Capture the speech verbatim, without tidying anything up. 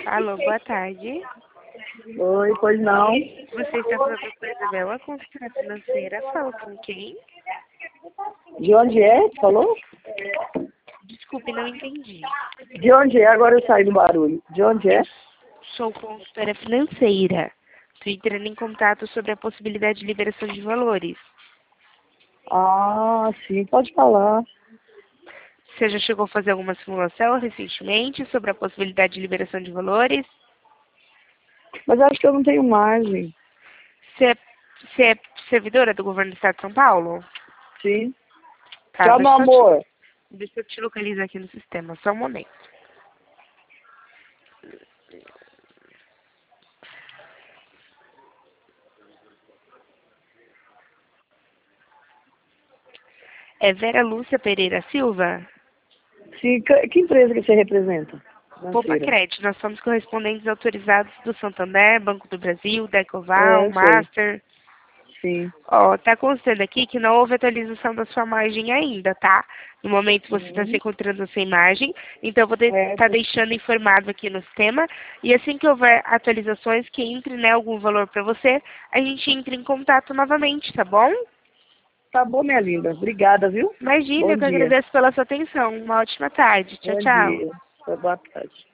Alô, boa tarde. Oi, pois não. Você está falando com a Isabela, consultora financeira. Fala com quem? De onde é? Falou? Desculpe, não entendi. De onde é? Agora eu saí do barulho. De onde é? Eu sou consultora financeira. Estou entrando em contato sobre a possibilidade de liberação de valores. Ah, sim, pode falar. Você já chegou a fazer alguma simulação recentemente sobre a possibilidade de liberação de valores? Mas acho que eu não tenho margem. Você é, você é servidora do governo do estado de São Paulo? Sim. Tá, Tchau, meu deixa eu te, amor. deixa eu te localizar aqui no sistema, só um momento. É Vera Lúcia Pereira Silva? Sim, que, que empresa que você representa? Poupa Financeira. Crédito, nós somos correspondentes autorizados do Santander, Banco do Brasil, da Ecoval, É, eu sei. Master. Sim. Ó, tá constando aqui que não houve atualização da sua margem ainda, tá? No momento você está se Uhum. encontrando sem margem, então eu vou estar É, tá tô- deixando informado aqui no sistema. E assim que houver atualizações, que entre, né, algum valor para você, a gente entra em contato novamente, tá bom? Tá bom, minha linda. Obrigada, viu? Imagina, Bom eu que dia. agradeço pela sua atenção. Uma ótima tarde. Tchau, Bom tchau. dia. Boa tarde.